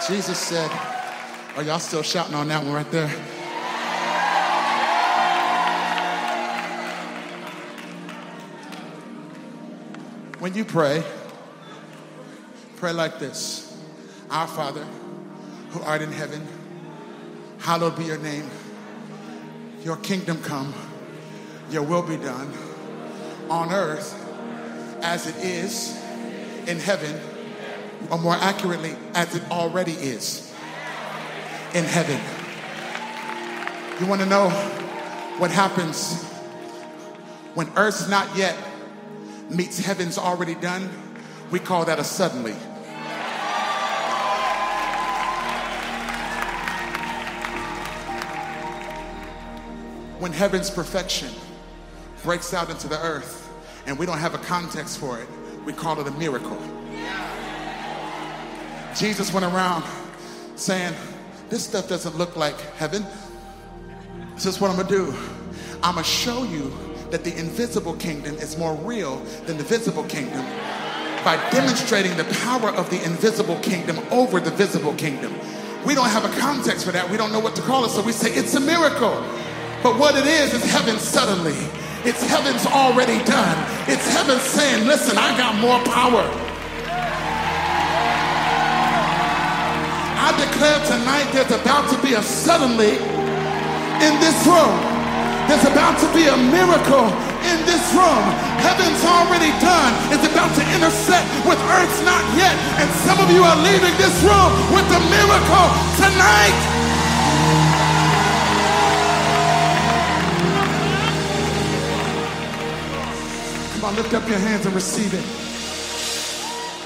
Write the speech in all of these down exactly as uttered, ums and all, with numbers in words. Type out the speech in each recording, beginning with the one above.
Jesus said, are y'all still shouting on that one right there? When you pray, pray like this. Our Father, who art in heaven, hallowed be your name. Your kingdom come, your will be done on earth as it is in heaven, or more accurately, as it already is in heaven. You want to know what happens when earth's not yet meets heaven's already done? We call that a suddenly. When heaven's perfection breaks out into the earth and we don't have a context for it, we call it a miracle. Jesus went around saying, this stuff doesn't look like heaven. This is what I'm gonna do. I'm gonna show you that the invisible kingdom is more real than the visible kingdom by demonstrating the power of the invisible kingdom over the visible kingdom. We don't have a context for that. We don't know what to call it, so we say it's a miracle. But what it is is heaven suddenly. It's heaven's already done. It's heaven saying, listen, I got more power. I declare tonight there's about to be a suddenly in this room. There's about to be a miracle in this room. Heaven's already done. It's about to intersect with earth's not yet. And some of you are leaving this room with a miracle tonight. Come on, lift up your hands and receive it.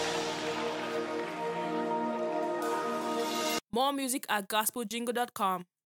More music at gospel jingle dot com.